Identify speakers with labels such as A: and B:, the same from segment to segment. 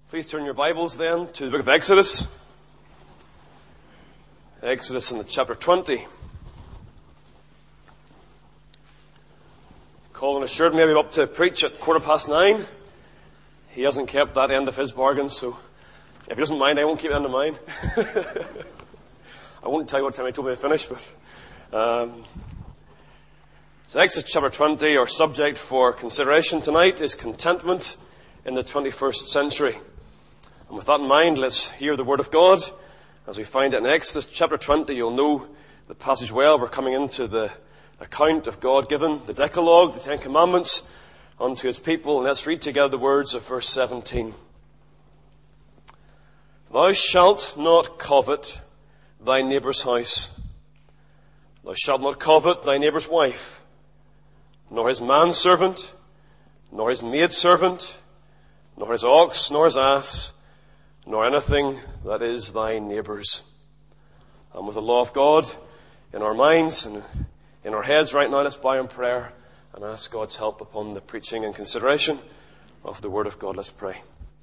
A: Please turn your Bibles then to the book of Exodus. Exodus in the chapter 20. Colin assured me I'll be up to preach at 9:15. He hasn't kept that end of his bargain, so if he doesn't mind, I won't keep the end of mine. I won't tell you what time he told me to finish, but... So Exodus chapter 20, our subject for consideration tonight is contentment in the 21st century. And with that in mind, let's hear the Word of God. As we find it in Exodus chapter 20, you'll know the passage well. We're coming into the account of God given the Decalogue, the Ten Commandments, unto His people. And let's read together the words of verse 17. Thou shalt not covet thy neighbour's house. Thou shalt not covet thy neighbour's wife, nor his manservant, nor his maidservant, nor his ox, nor his ass, nor anything that is thy neighbour's. And with the law of God in our minds and in our heads right now, let's bow in prayer and ask God's help upon the preaching and consideration of the Word of God. Let's pray.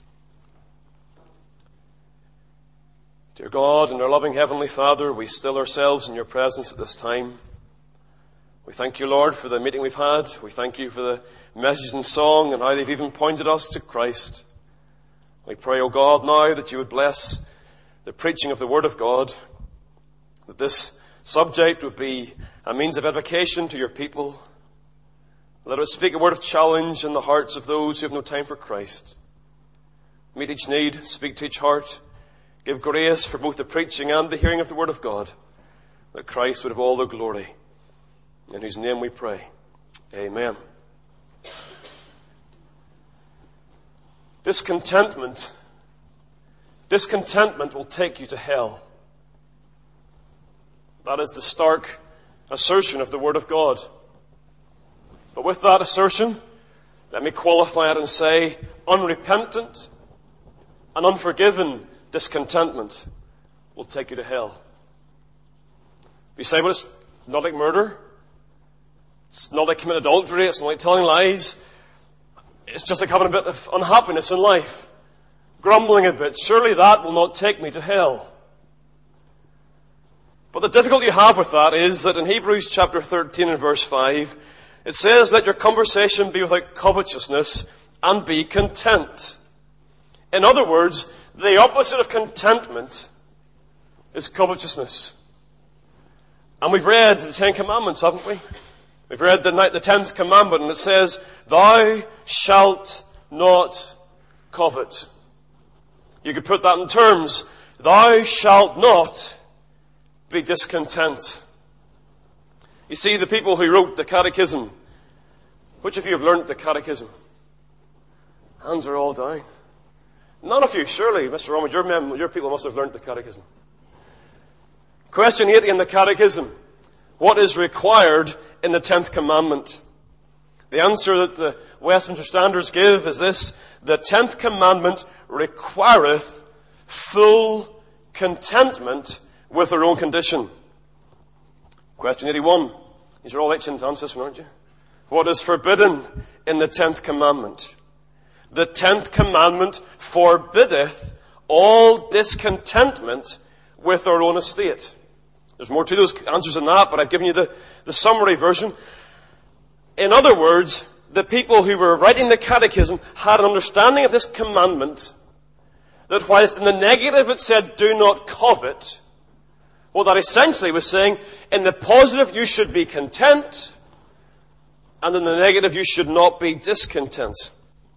A: Dear God and our loving Heavenly Father, we still ourselves in your presence at this time. We thank you, Lord, for the meeting we've had. We thank you for the message and song and how they've even pointed us to Christ. We pray, O God, now that you would bless the preaching of the Word of God, that this subject would be a means of edification to your people. Let it speak a word of challenge in the hearts of those who have no time for Christ. Meet each need, speak to each heart, give grace for both the preaching and the hearing of the Word of God, that Christ would have all the glory. In whose name we pray. Amen. Discontentment will take you to hell. That is the stark assertion of the Word of God. But with that assertion, let me qualify it and say, unrepentant and unforgiven discontentment will take you to hell. You say, well, it's not like murder. It's not like committing adultery. It's not like telling lies. It's just like having a bit of unhappiness in life. Grumbling a bit. Surely that will not take me to hell. But the difficulty you have with that is that in Hebrews chapter 13 and verse 5, it says, let your conversation be without covetousness and be content. In other words, the opposite of contentment is covetousness. And we've read the Ten Commandments, haven't we? We've read the 10th commandment, and it says, thou shalt not covet. You could put that in terms, thou shalt not be discontent. You see, the people who wrote the catechism, which of you have learnt the catechism? Hands are all down. None of you, surely, Mr. Romwood, your people must have learnt the catechism. Question 80 in the catechism. What is required in the 10th commandment? The answer that the Westminster Standards give is this: the 10th commandment requireth full contentment with their own condition. Question 81. These are all itching to answer this one, aren't you? What is forbidden in the 10th commandment? The 10th commandment forbiddeth all discontentment with our own estate. There's more to those answers than that, but I've given you the summary version. In other words, the people who were writing the catechism had an understanding of this commandment, that whilst in the negative it said, do not covet, well, that essentially was saying, in the positive you should be content, and in the negative you should not be discontent.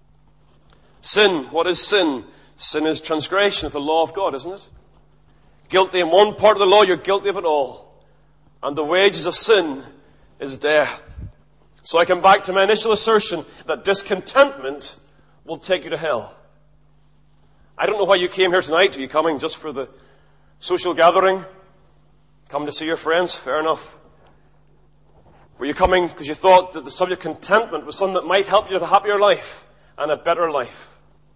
A: Sin, what is sin? Sin is transgression of the law of God, isn't it? Guilty in one part of the law, you're guilty of it all. And the wages of sin is death. So I come back to my initial assertion that discontentment will take you to hell. I don't know why you came here tonight. Are you coming just for the social gathering? Coming to see your friends? Fair enough. Were you coming because you thought that the subject of contentment was something that might help you to have a happier life and a better life?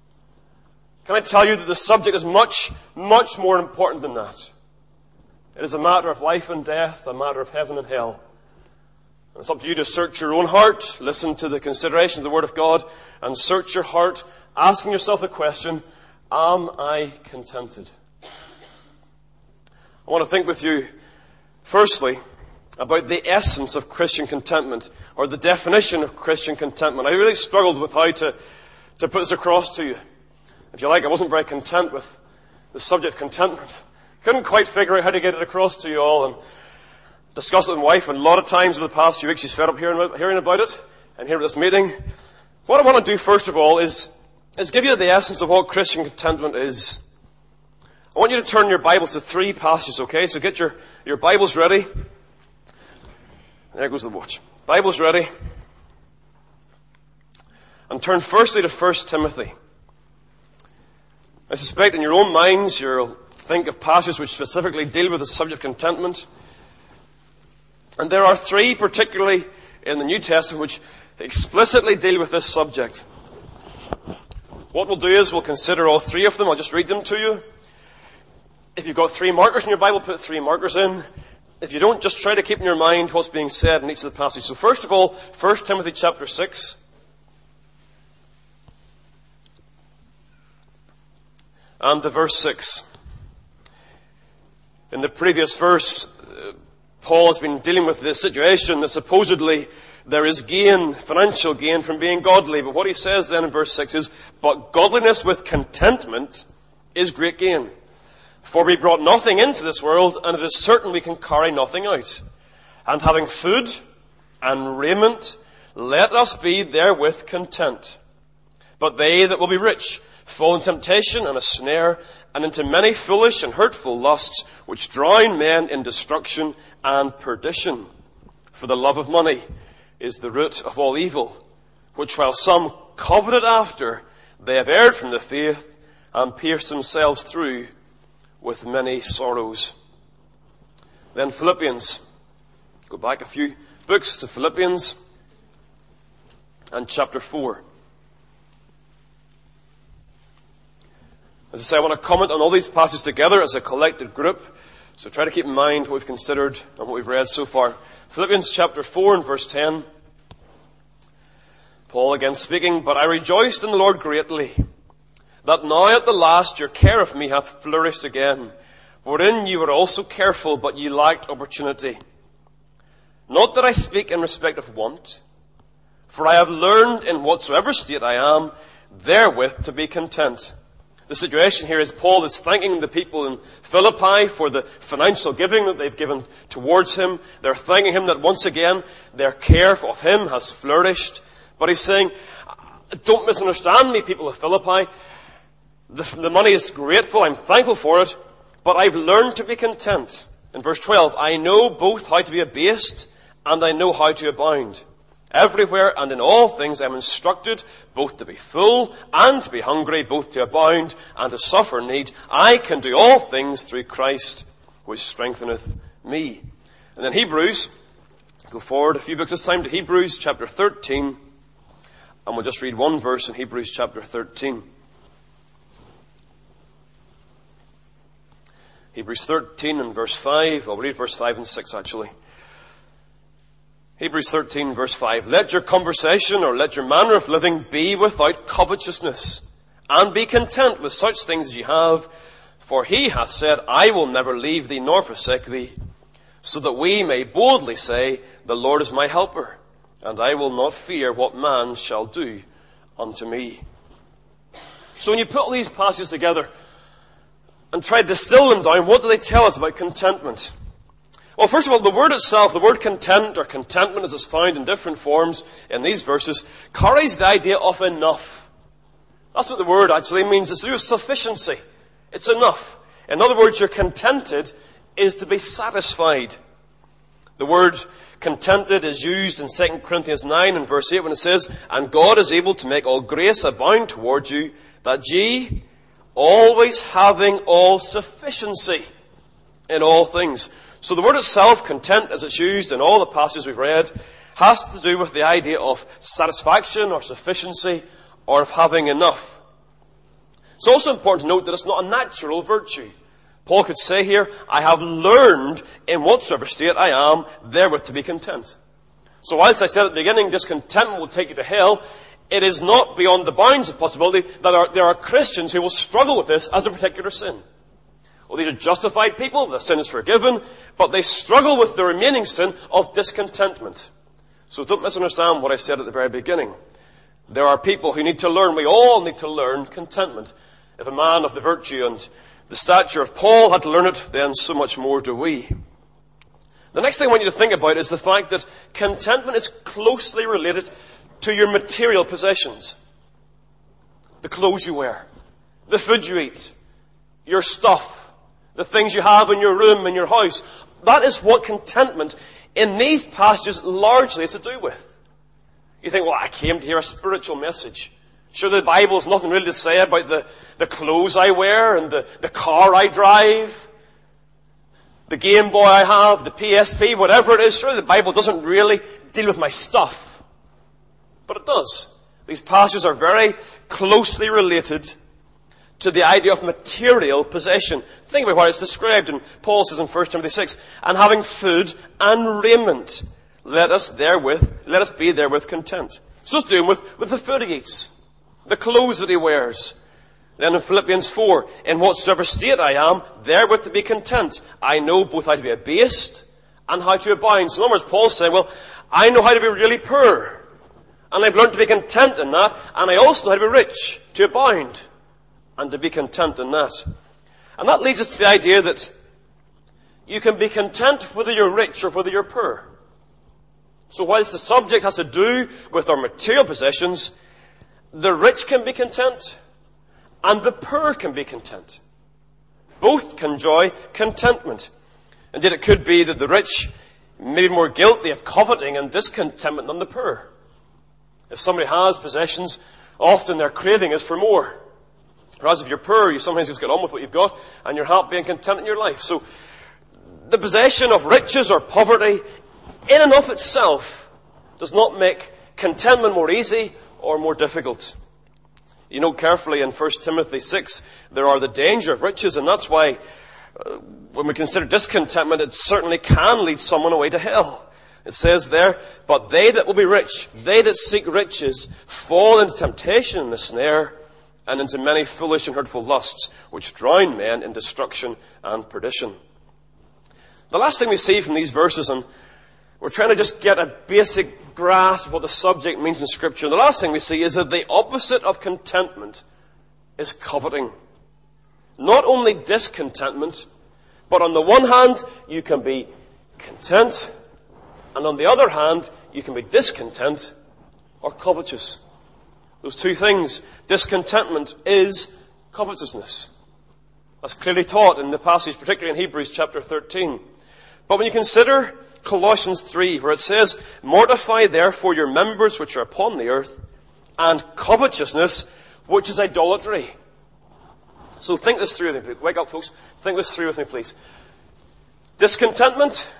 A: Can I tell you that the subject is much, much more important than that? It is a matter of life and death, a matter of heaven and hell. And it's up to you to search your own heart, listen to the consideration of the Word of God, and search your heart, asking yourself the question, Am I contented? I want to think with you, firstly, about the essence of Christian contentment, or the definition of Christian contentment. I really struggled with how to put this across to you. If you like, I wasn't very content with the subject of contentment. Couldn't quite figure out how to get it across to you all, and discussed it with my wife, and a lot of times over the past few weeks she's fed up hearing about it, and here at this meeting. What I want to do first of all is give you the essence of what Christian contentment is. I want you to turn your Bibles to 3 passages, okay? So get your Bibles ready. There goes the watch. Bibles ready. And turn firstly to 1 Timothy. I suspect in your own minds you'll think of passages which specifically deal with the subject of contentment. And there are 3 particularly in the New Testament which explicitly deal with this subject. What we'll do is we'll consider all 3 of them. I'll just read them to you. If you've got 3 markers in your Bible, put 3 markers in. If you don't, just try to keep in your mind what's being said in each of the passages. So first of all, 1 Timothy chapter 6. And the verse 6. In the previous verse, Paul has been dealing with the situation that supposedly there is gain, financial gain from being godly. But what he says then in verse 6 is, but godliness with contentment is great gain. For we brought nothing into this world, and it is certain we can carry nothing out. And having food and raiment, let us be therewith content. But they that will be rich fall in temptation and a snare, and into many foolish and hurtful lusts, which drown men in destruction and perdition. For the love of money is the root of all evil, which while some coveted after, they have erred from the faith, and pierced themselves through with many sorrows. Then Philippians. Go back a few books to Philippians and chapter 4. As I say, I want to comment on all these passages together as a collected group. So try to keep in mind what we've considered and what we've read so far. Philippians chapter 4 and verse 10. Paul again speaking, but I rejoiced in the Lord greatly, that now at the last your care of me hath flourished again, wherein you were also careful, but ye lacked opportunity. Not that I speak in respect of want, for I have learned in whatsoever state I am, therewith to be content. The situation here is Paul is thanking the people in Philippi for the financial giving that they've given towards him. They're thanking him that once again their care of him has flourished. But he's saying, don't misunderstand me, people of Philippi. The money is grateful, I'm thankful for it, but I've learned to be content. In verse 12, I know both how to be abased and I know how to abound. Everywhere and in all things I am instructed both to be full and to be hungry, both to abound and to suffer need. I can do all things through Christ, which strengtheneth me. And then Hebrews, go forward a few books this time to Hebrews chapter 13, and we'll just read one verse in Hebrews chapter 13. Hebrews 13 and verse 5. I'll read verse 5 and 6 actually. Hebrews 13 verse 5. Let your conversation or let your manner of living be without covetousness, and be content with such things as ye have. For he hath said, I will never leave thee nor forsake thee, so that we may boldly say, the Lord is my helper, and I will not fear what man shall do unto me. So when you put all these passages together and try to distill them down, what do they tell us about contentment? Well, first of all, the word itself, the word content or contentment as it's found in different forms in these verses, carries the idea of enough. That's what the word actually means. It's to do with sufficiency. It's enough. In other words, you're contented is to be satisfied. The word contented is used in 2 Corinthians 9 and verse 8 when it says, and God is able to make all grace abound towards you, that ye, always having all sufficiency in all things. So the word itself, content, as it's used in all the passages we've read, has to do with the idea of satisfaction or sufficiency or of having enough. It's also important to note that it's not a natural virtue. Paul could say here, I have learned in whatsoever state I am, therewith to be content. So whilst I said at the beginning, discontentment will take you to hell, it is not beyond the bounds of possibility that there are Christians who will struggle with this as a particular sin. Well, these are justified people, the sin is forgiven, but they struggle with the remaining sin of discontentment. So don't misunderstand what I said at the very beginning. There are people who need to learn, we all need to learn contentment. If a man of the virtue and the stature of Paul had to learn it, then so much more do we. The next thing I want you to think about is the fact that contentment is closely related to your material possessions. The clothes you wear, the food you eat, your stuff, the things you have in your room, in your house. That is what contentment in these passages largely is to do with. You think, well, I came to hear a spiritual message. Sure, the Bible has nothing really to say about the clothes I wear and the car I drive, the Game Boy I have, the PSP, whatever it is. Sure, the Bible doesn't really deal with my stuff. But it does. These passages are very closely related to the idea of material possession. Think about what it's described. And Paul says in 1 Timothy 6, and having food and raiment, let us be therewith content. So it's doing with the food he eats, the clothes that he wears. Then in Philippians 4, in whatsoever state I am, therewith to be content. I know both how to be abased and how to abound. So in other words, Paul's saying, well, I know how to be really poor. And I've learned to be content in that. And I also know how to be rich, to abound, and to be content in that. And that leads us to the idea that you can be content whether you're rich or whether you're poor. So whilst the subject has to do with our material possessions, the rich can be content and the poor can be content. Both can enjoy contentment. Indeed, it could be that the rich may be more guilty of coveting and discontentment than the poor. If somebody has possessions, often their craving is for more. Whereas if you're poor, you sometimes just get on with what you've got and you're happy and content in your life. So the possession of riches or poverty in and of itself does not make contentment more easy or more difficult. You note carefully in 1 Timothy 6, there are the danger of riches, and that's why when we consider discontentment, it certainly can lead someone away to hell. It says there, but they that will be rich, they that seek riches, fall into temptation and the snare, and into many foolish and hurtful lusts, which drown men in destruction and perdition. The last thing we see from these verses, and we're trying to just get a basic grasp of what the subject means in Scripture. And the last thing we see is that the opposite of contentment is coveting. Not only discontentment, but on the one hand, you can be content, and on the other hand, you can be discontent or covetous. Those two things, discontentment is covetousness. That's clearly taught in the passage, particularly in Hebrews chapter 13. But when you consider Colossians 3, where it says, mortify therefore your members which are upon the earth, and covetousness, which is idolatry. So think this through with me. Wake up, folks. Think this through with me, please. Discontentment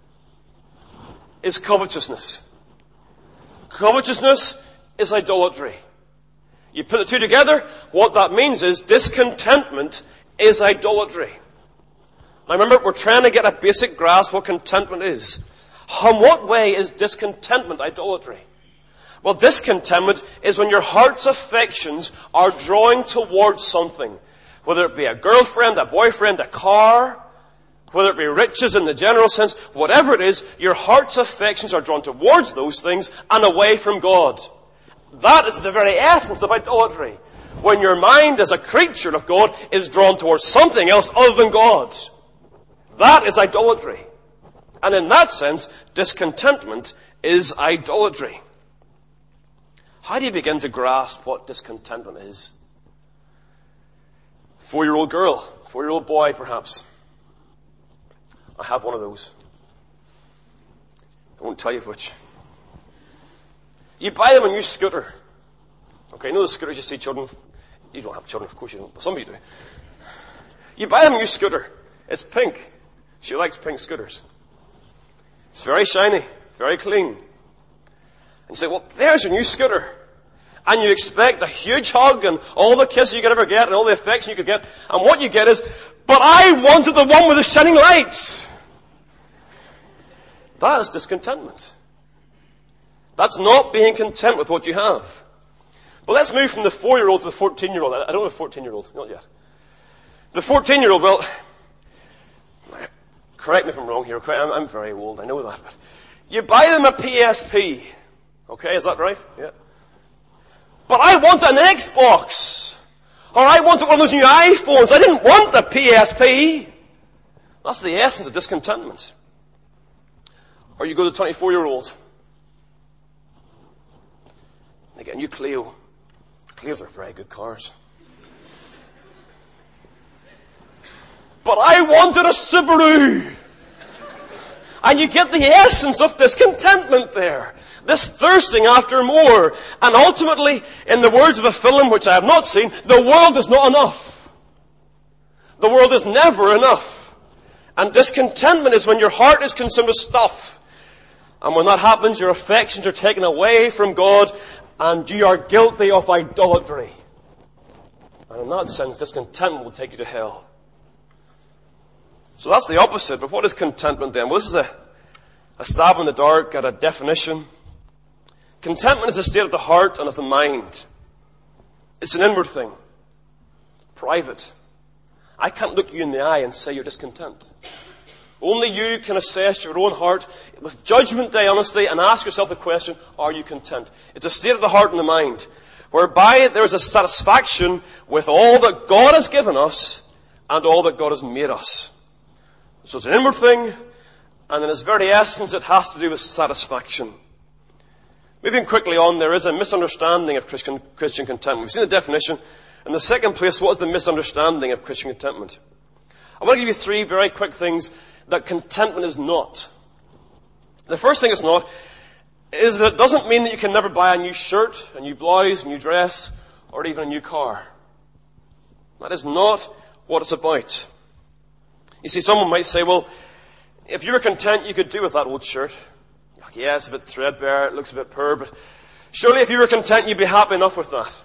A: is covetousness. Covetousness is idolatry. You put the two together, what that means is discontentment is idolatry. Now remember, we're trying to get a basic grasp what contentment is. In what way is discontentment idolatry? Well, discontentment is when your heart's affections are drawing towards something. Whether it be a girlfriend, a boyfriend, a car, whether it be riches in the general sense, whatever it is, your heart's affections are drawn towards those things and away from God. That is the very essence of idolatry. When your mind as a creature of God is drawn towards something else other than God. That is idolatry. And in that sense, discontentment is idolatry. How do you begin to grasp what discontentment is? 4-year-old girl, 4-year-old boy perhaps. I have one of those. I won't tell you which. You buy them a new scooter. Okay, you know the scooters you see children? You don't have children, of course you don't, but some of you do. You buy them a new scooter. It's pink. She likes pink scooters. It's very shiny, very clean. And you say, well, there's your new scooter. And you expect a huge hug and all the kisses you could ever get and all the affection you could get. And what you get is, but I wanted the one with the shining lights. That is discontentment. That's not being content with what you have. But let's move from the 4-year-old to the 14-year-old. I don't have a 14-year-old, not yet. The 14-year-old, well, correct me if I'm wrong here. I'm very old, I know that. But you buy them a PSP. Okay, is that right? Yeah. But I want an Xbox. Or I wanted one of those new iPhones. I didn't want a PSP. That's the essence of discontentment. Or you go to the 24-year-old. They get a new Clio. Clios are very good cars. But I wanted a Subaru. And you get the essence of discontentment there. This thirsting after more. And ultimately, in the words of a film which I have not seen, the world is not enough. The world is never enough. And discontentment is when your heart is consumed with stuff. And when that happens, your affections are taken away from God and you are guilty of idolatry. And in that sense, discontentment will take you to hell. So that's the opposite. But what is contentment then? Well, this is a stab in the dark at a definition. Contentment is a state of the heart and of the mind. It's an inward thing. Private. I can't look you in the eye and say you're discontent. Only you can assess your own heart with judgment day honesty and ask yourself the question, are you content? It's a state of the heart and the mind, whereby there is a satisfaction with all that God has given us and all that God has made us. So it's an inward thing, and in its very essence it has to do with satisfaction. Moving quickly on, there is a misunderstanding of Christian contentment. We've seen the definition. In the second place, what is the misunderstanding of Christian contentment? I want to give you 3 very quick things that contentment is not. The first thing it's not is that it doesn't mean that you can never buy a new shirt, a new blouse, a new dress, or even a new car. That is not what it's about. You see, someone might say, well, if you were content, you could do with that old shirt. Yeah, it's a bit threadbare, it looks a bit poor, but surely if you were content, you'd be happy enough with that.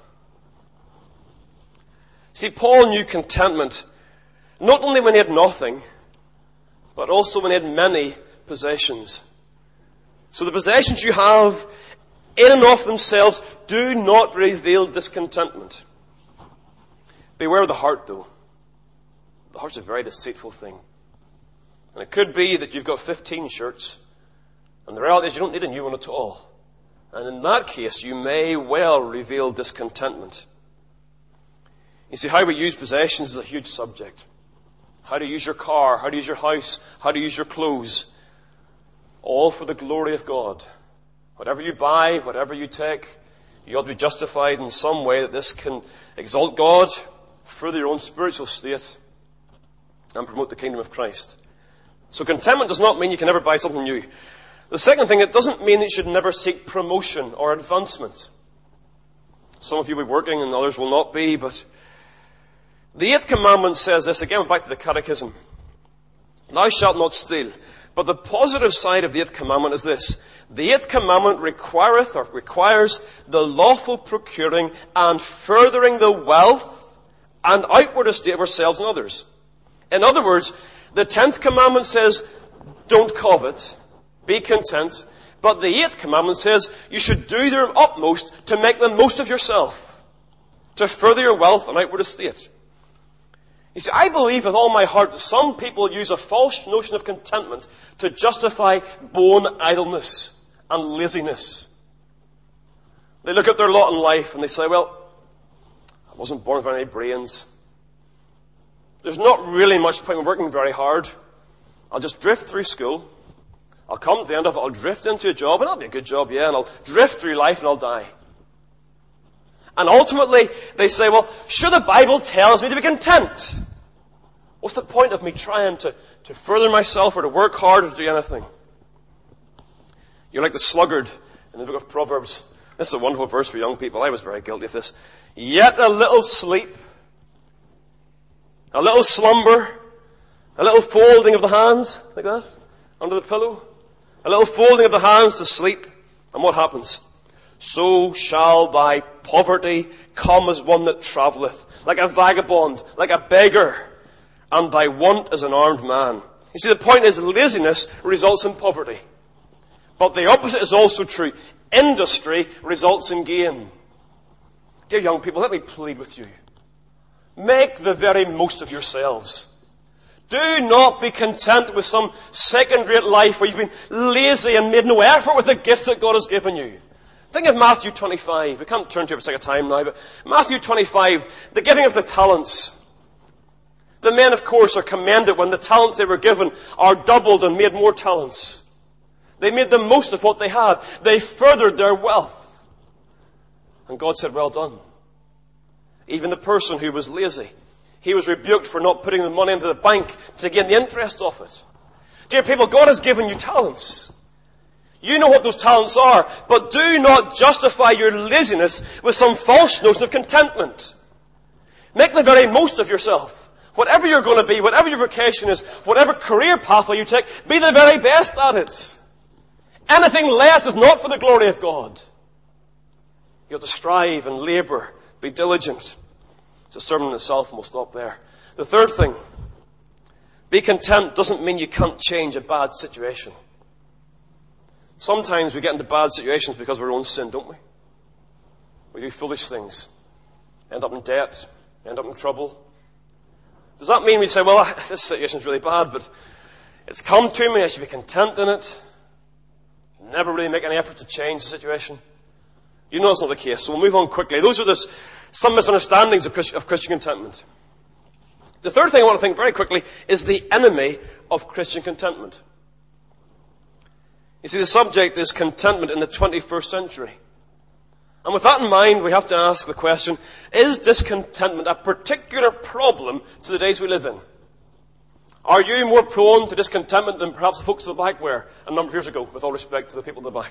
A: See, Paul knew contentment not only when he had nothing, but also when he had many possessions. So the possessions you have, in and of themselves, do not reveal discontentment. Beware of the heart, though. The heart's a very deceitful thing. And it could be that you've got 15 shirts, and the reality is you don't need a new one at all. And in that case, you may well reveal discontentment. You see, how we use possessions is a huge subject. How to use your car, how to use your house, how to use your clothes. All for the glory of God. Whatever you buy, whatever you take, you ought to be justified in some way that this can exalt God, further your own spiritual state, and promote the kingdom of Christ. So contentment does not mean you can never buy something new. The second thing, it doesn't mean that you should never seek promotion or advancement. Some of you will be working and others will not be, but the 8th commandment says this, again back to the catechism. Thou shalt not steal. But the positive side of the 8th commandment is this. The 8th commandment requires the lawful procuring and furthering the wealth and outward estate of ourselves and others. In other words, the 10th commandment says, don't covet, be content. But the 8th commandment says you should do your utmost to make the most of yourself, to further your wealth and outward estate. You see, I believe with all my heart that some people use a false notion of contentment to justify bone idleness and laziness. They look at their lot in life and they say, well, I wasn't born with any brains. There's not really much point in working very hard. I'll just drift through school. I'll come to the end of it, I'll drift into a job, and that'll be a good job, yeah, and I'll drift through life and I'll die. And ultimately, they say, well, sure, the Bible tells me to be content. What's the point of me trying to further myself or to work hard or to do anything? You're like the sluggard in the book of Proverbs. This is a wonderful verse for young people. I was very guilty of this. Yet a little sleep, a little slumber, a little folding of the hands, like that, under the pillow. A little folding of the hands to sleep. And what happens? So shall thy poverty come as one that travelleth, like a vagabond, like a beggar, and thy want as an armed man. You see, the point is laziness results in poverty. But the opposite is also true. Industry results in gain. Dear young people, let me plead with you. Make the very most of yourselves. Do not be content with some second-rate life where you've been lazy and made no effort with the gifts that God has given you. Think of Matthew 25. We can't turn to it for the sake of time now, but Matthew 25, the giving of the talents. The men, of course, are commended when the talents they were given are doubled and made more talents. They made the most of what they had. They furthered their wealth. And God said, well done. Even the person who was lazy, he was rebuked for not putting the money into the bank to gain the interest of it. Dear people, God has given you talents. You know what those talents are, but do not justify your laziness with some false notion of contentment. Make the very most of yourself. Whatever you're going to be, whatever your vocation is, whatever career pathway you take, be the very best at it. Anything less is not for the glory of God. You have to strive and labour, be diligent. It's a sermon in itself, and we'll stop there. The third thing, be content doesn't mean you can't change a bad situation. Sometimes we get into bad situations because of our own sin, don't we? We do foolish things. End up in debt, end up in trouble. Does that mean we say, well, this situation's really bad, but it's come to me, I should be content in it? Never really make any effort to change the situation? You know it's not the case, so we'll move on quickly. Those are some misunderstandings of Christian contentment. The third thing I want to think very quickly is the enemy of Christian contentment. You see, the subject is contentment in the 21st century. And with that in mind, we have to ask the question, is discontentment a particular problem to the days we live in? Are you more prone to discontentment than perhaps the folks at the back were a number of years ago, with all respect to the people at the back?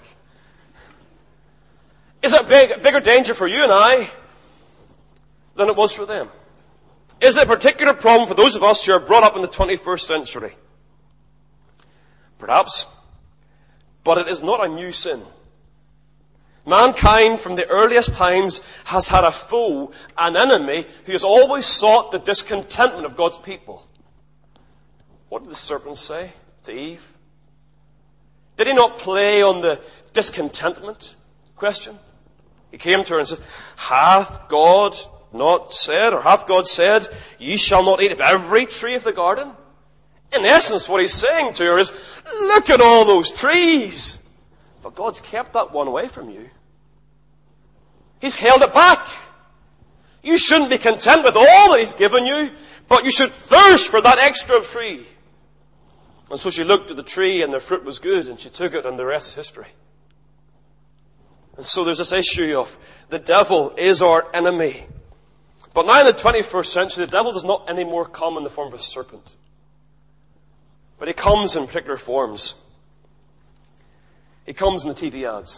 A: Is it a bigger danger for you and I than it was for them? Is it a particular problem for those of us who are brought up in the 21st century? Perhaps. But it is not a new sin. Mankind from the earliest times has had a foe, an enemy, who has always sought the discontentment of God's people. What did the serpent say to Eve? Did he not play on the discontentment question? He came to her and said, hath God not said, or hath God said, ye shall not eat of every tree of the garden? In essence, what he's saying to her is, look at all those trees. But God's kept that one away from you. He's held it back. You shouldn't be content with all that he's given you, but you should thirst for that extra tree. And so she looked at the tree and the fruit was good, and she took it, and the rest is history. And so there's this issue of the devil is our enemy. But now in the 21st century, the devil does not anymore come in the form of a serpent. But he comes in particular forms. He comes in the TV ads.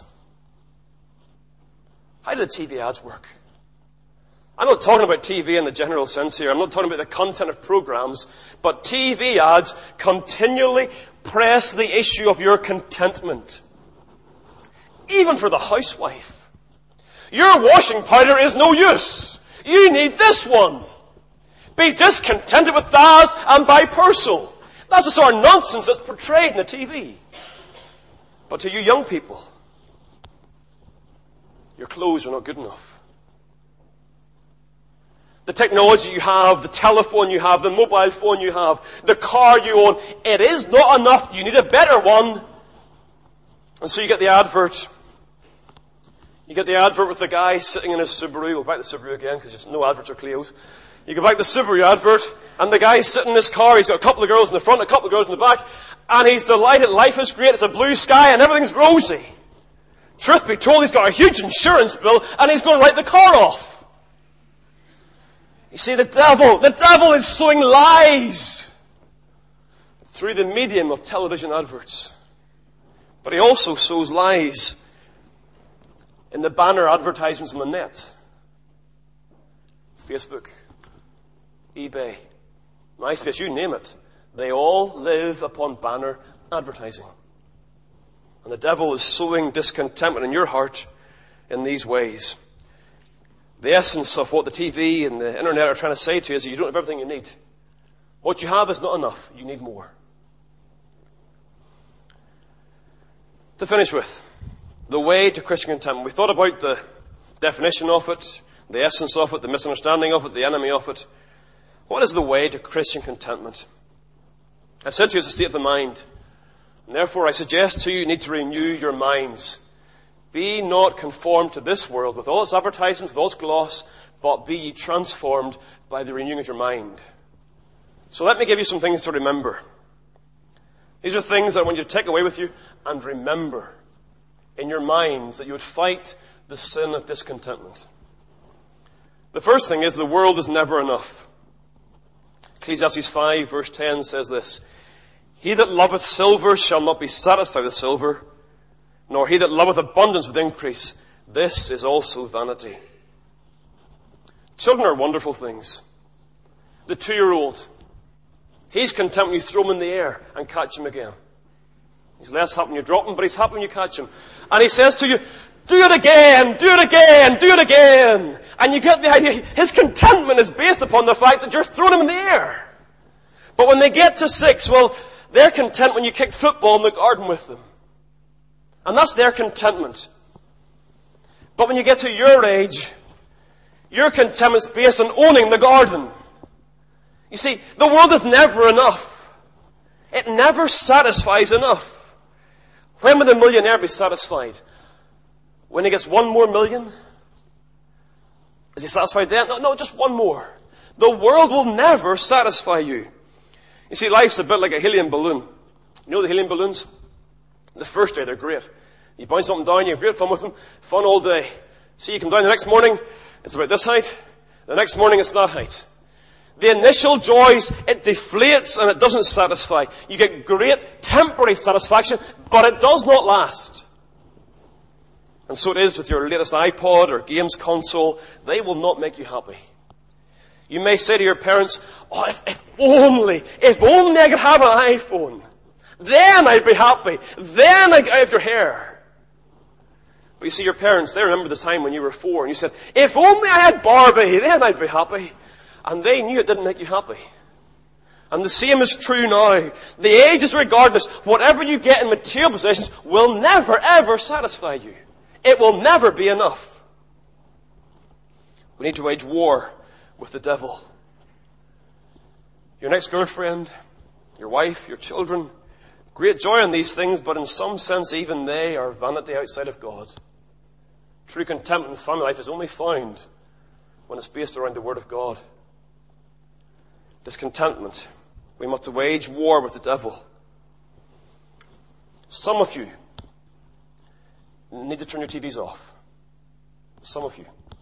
A: How do the TV ads work? I'm not talking about TV in the general sense here. I'm not talking about the content of programs. But TV ads continually press the issue of your contentment. Even for the housewife. Your washing powder is no use. You need this one. Be discontented with Daz and buy Persil. That's the sort of nonsense that's portrayed in the TV. But to you young people, your clothes are not good enough. The technology you have, the telephone you have, the mobile phone you have, the car you own, it is not enough. You need a better one. And so you get the advert. You get the advert with the guy sitting in his Subaru. We'll back to Subaru again because there's no adverts or Clios. You go back to the Subaru advert, and the guy's sitting in his car. He's got a couple of girls in the front, a couple of girls in the back, and he's delighted. Life is great. It's a blue sky, and everything's rosy. Truth be told, he's got a huge insurance bill, and he's going to write the car off. You see, the devil is sowing lies through the medium of television adverts. But he also sows lies in the banner advertisements on the net. Facebook, eBay, MySpace, you name it. They all live upon banner advertising. And the devil is sowing discontentment in your heart in these ways. The essence of what the TV and the internet are trying to say to you is that you don't have everything you need. What you have is not enough. You need more. To finish with, the way to Christian contentment. We thought about the definition of it, the essence of it, the misunderstanding of it, the enemy of it. What is the way to Christian contentment? I've said to you it's a state of the mind. And therefore I suggest to you, you need to renew your minds. Be not conformed to this world with all its advertisements, with all its gloss, but be ye transformed by the renewing of your mind. So let me give you some things to remember. These are things that I want you to take away with you and remember in your minds, that you would fight the sin of discontentment. The first thing is the world is never enough. Ecclesiastes 5 verse 10 says this: He that loveth silver shall not be satisfied with silver, nor he that loveth abundance with increase. This is also vanity. Children are wonderful things. The 2-year-old, he's content when you throw him in the air and catch him again. He's less happy when you drop him, but he's happy when you catch him. And he says to you, do it again, do it again, do it again. And you get the idea. His contentment is based upon the fact that you're throwing him in the air. But when they get to 6, well, they're content when you kick football in the garden with them. And that's their contentment. But when you get to your age, your contentment is based on owning the garden. You see, the world is never enough. It never satisfies enough. When will the millionaire be satisfied? When he gets 1 more million? Is he satisfied then? No, just 1 more. The world will never satisfy you. You see, life's a bit like a helium balloon. You know the helium balloons? The first day, they're great. You bounce up and down, you have great fun with them. Fun all day. See, you come down the next morning, it's about this height. The next morning, it's that height. The initial joys, it deflates and it doesn't satisfy. You get great temporary satisfaction, but it does not last. And so it is with your latest iPod or games console. They will not make you happy. You may say to your parents, oh, if only I could have an iPhone. Then I'd be happy. Then I'd have your hair. But you see, your parents, they remember the time when you were 4 and you said, if only I had Barbie, then I'd be happy. And they knew it didn't make you happy. And the same is true now. The ages regardless, whatever you get in material possessions will never ever satisfy you. It will never be enough. We need to wage war with the devil. Your next girlfriend, your wife, your children, great joy in these things, but in some sense even they are vanity outside of God. True contentment in family life is only found when it's based around the Word of God. Discontentment. We must wage war with the devil. Some of you need to turn your TVs off. Some of you.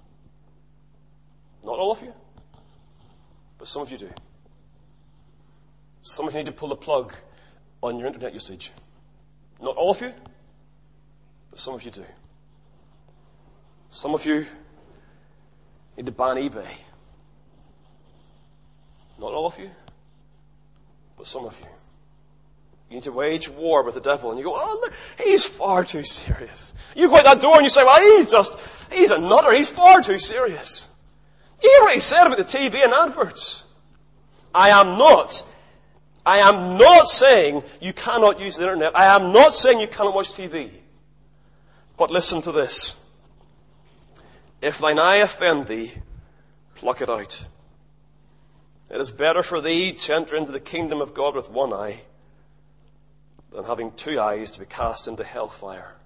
A: Not all of you, but some of you do. Some of you need to pull the plug on your internet usage. Not all of you, but some of you do. Some of you need to ban eBay. Not all of you, but some of you. You need to wage war with the devil. And you go, oh, look, he's far too serious. You go out that door and you say, well, he's a nutter. He's far too serious. You hear what he said about the TV and adverts. I am not saying you cannot use the internet. I am not saying you cannot watch TV. But listen to this. If thine eye offend thee, pluck it out. It is better for thee to enter into the kingdom of God with 1 eye than having 2 eyes to be cast into hellfire.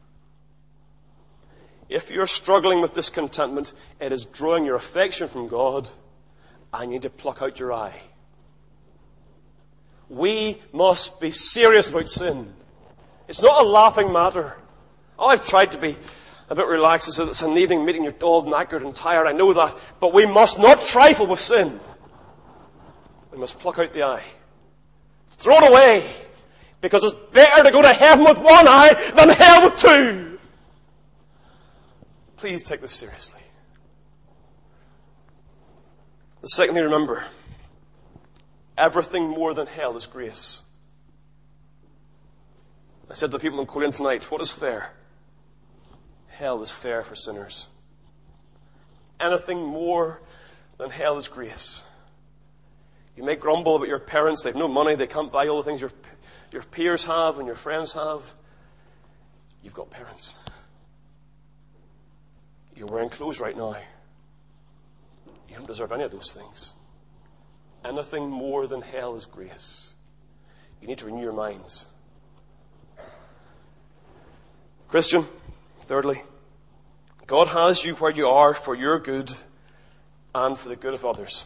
A: If you're struggling with discontentment, it is drawing your affection from God, and you need to pluck out your eye. We must be serious about sin. It's not a laughing matter. Oh, I've tried to be a bit relaxed. It's an evening meeting, you're all knackered and tired, I know that. But we must not trifle with sin. We must pluck out the eye. Throw it away. Because it's better to go to heaven with 1 eye than hell with 2. Please take this seriously. The second thing to remember, everything more than hell is grace. I said to the people in Korean tonight, what is fair? Hell is fair for sinners. Anything more than hell is grace. You may grumble about your parents. They've no money. They can't buy all the things your peers have and your friends have. You've got parents. You're wearing clothes right now. You don't deserve any of those things. Anything more than hell is grace. You need to renew your minds. Christian, thirdly, God has you where you are for your good and for the good of others.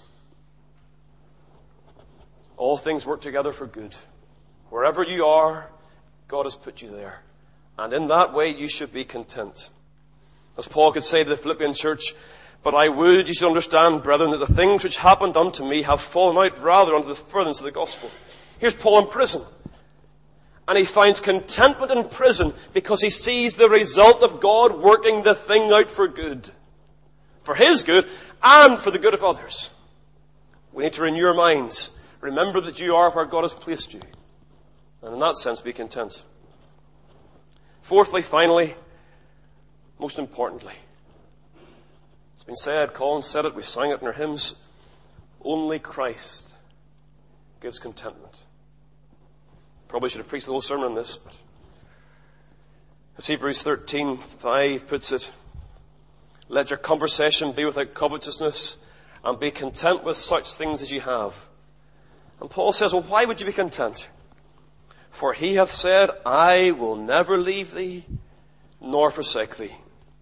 A: All things work together for good. Wherever you are, God has put you there. And in that way, you should be content. As Paul could say to the Philippian church, "But I would you should understand, brethren, that the things which happened unto me have fallen out rather unto the furtherance of the gospel." Here's Paul in prison. And he finds contentment in prison because he sees the result of God working the thing out for good. For his good and for the good of others. We need to renew our minds. Remember that you are where God has placed you. And in that sense, be content. Fourthly, finally, most importantly, it's been said, Colin said it, we sang it in our hymns, only Christ gives contentment. Probably should have preached the whole sermon on this, but as Hebrews 13:5 puts it, let your conversation be without covetousness, and be content with such things as you have. And Paul says, well, why would you be content? For he hath said, I will never leave thee, nor forsake thee.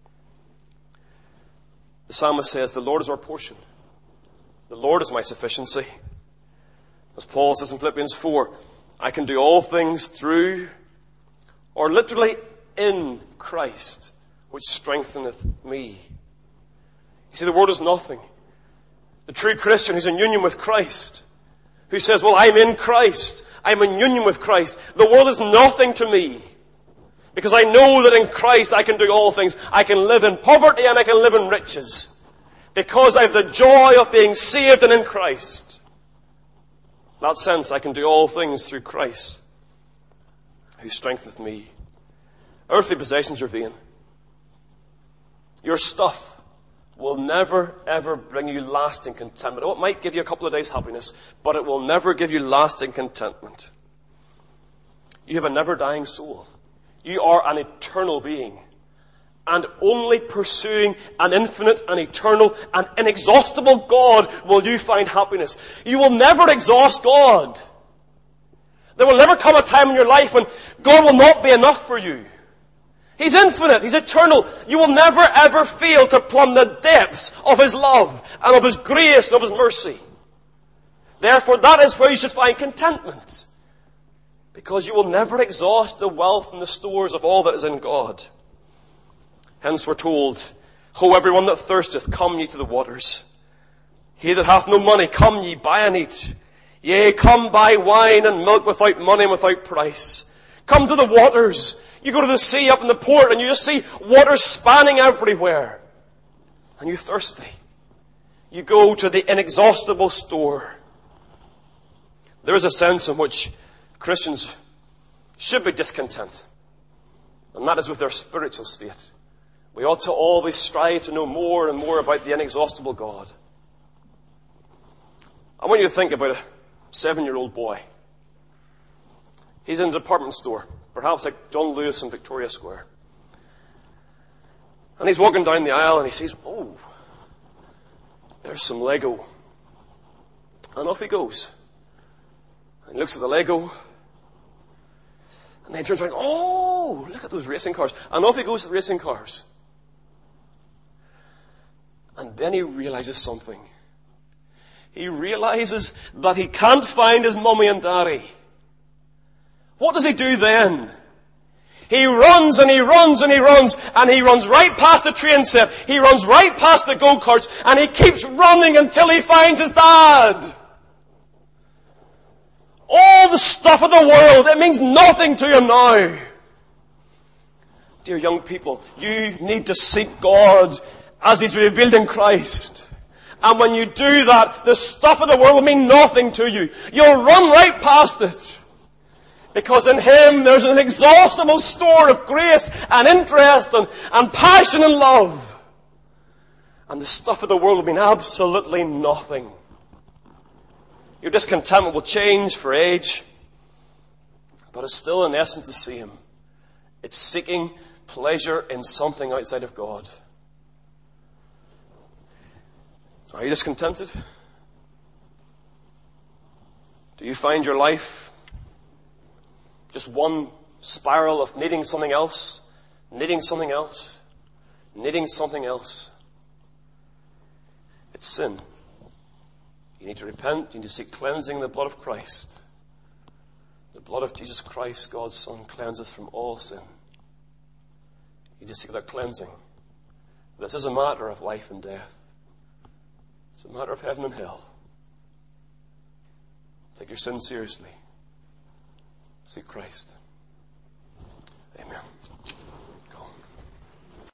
A: The psalmist says, the Lord is our portion. The Lord is my sufficiency. As Paul says in Philippians 4, I can do all things through, or literally in Christ, which strengtheneth me. You see, the world is nothing. The true Christian who's in union with Christ, who says, well, I'm in Christ, I'm in union with Christ, the world is nothing to me. Because I know that in Christ I can do all things. I can live in poverty and I can live in riches. Because I have the joy of being saved and in Christ. In that sense, I can do all things through Christ, who strengtheneth me. Earthly possessions are vain. Your stuff will never, ever bring you lasting contentment. Oh, it might give you a couple of days' happiness, but it will never give you lasting contentment. You have a never-dying soul. You are an eternal being. And only pursuing an infinite and eternal and inexhaustible God will you find happiness. You will never exhaust God. There will never come a time in your life when God will not be enough for you. He's infinite. He's eternal. You will never ever fail to plumb the depths of His love and of His grace and of His mercy. Therefore, that is where you should find contentment. Because you will never exhaust the wealth and the stores of all that is in God. Hence we're told, Ho, everyone that thirsteth, come ye to the waters. He that hath no money, come ye, buy and eat. Yea, come buy wine and milk without money and without price. Come to the waters. You go to the sea up in the port and you just see water spanning everywhere. And you're thirsty. You go to the inexhaustible store. There is a sense in which Christians should be discontent. And that is with their spiritual state. We ought to always strive to know more and more about the inexhaustible God. I want you to think about a 7-year-old boy. He's in a department store, perhaps like John Lewis in Victoria Square. And he's walking down the aisle and he sees, oh, there's some Lego. And off he goes. And he looks at the Lego. And then he turns around, oh, look at those racing cars. And off he goes to the racing cars. And then he realizes something. He realizes that he can't find his mummy and daddy. What does he do then? He runs and he runs and he runs and he runs right past the train set. He runs right past the go-karts and he keeps running until he finds his dad. All the stuff of the world, it means nothing to him now. Dear young people, you need to seek God as He's revealed in Christ. And when you do that, the stuff of the world will mean nothing to you. You'll run right past it. Because in Him there's an inexhaustible store of grace and interest and passion and love. And the stuff of the world will mean absolutely nothing. Your discontentment will change for age, but it's still in essence the same. It's seeking pleasure in something outside of God. Are you discontented? Do you find your life just one spiral of needing something else, needing something else, needing something else? It's sin. You need to repent. You need to seek cleansing in the blood of Christ. The blood of Jesus Christ, God's Son, cleanses from all sin. You need to seek that cleansing. This is a matter of life and death. It's a matter of heaven and hell. Take your sin seriously. Seek Christ. Amen.